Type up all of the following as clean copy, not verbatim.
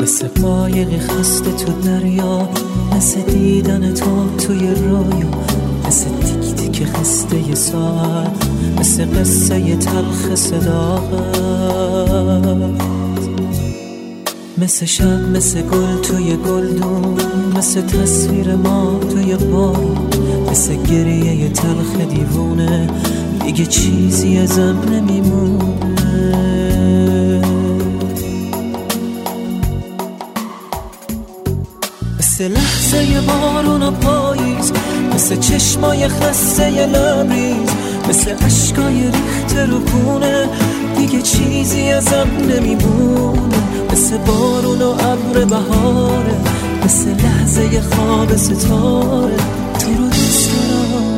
مثل قایقی خسته تو دریا، مثل دیدن تو توی رویا، مثل تیک تیک خسته ی ساعت، مثل قصه تلخ صداقت، مثل شب، مثل گل توی گلدون، مثل تصویر ما توی بارون، مثل گریه تلخ دیوونه، دیگه چیزی ازم نمیمونه. مثل لحظه بارون و پاییز، مثل چشمای خسته لبریز، مثل عشقای ریخته رو خونه، دیگه چیزی ازم نمیمونه. مثل بارون و ابر بهاره، مثل لحظه خواب ستاره، تو رو دوست دارم.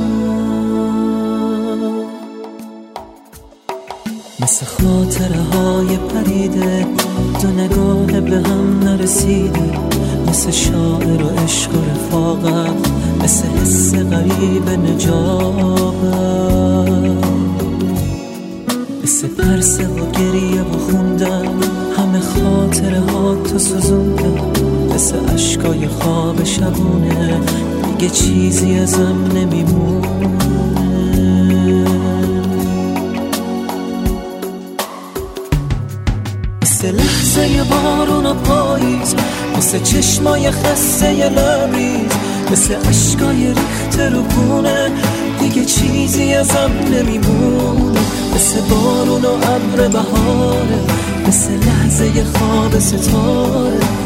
مثل خاطره های پریده، دو نگاه به هم نرسیده، مثل شاعر و عشق و رفاقت، مثل حس غریب نجابت، مثل پرسه و گریه و خوندن، همه خاطره ها تو سوزوندن، مثل عشقای خواب شبونه، دیگه چیزی ازم نمیمونه. مثل لحظه بارون و پاییز، مثل چشمای خسته لبریز، مثل عشقای ریخته رو گونه، دیگه چیزی ازم نمیمونه. مثل بارون و ابر بهاره، مثل لحظه خواب ستاره،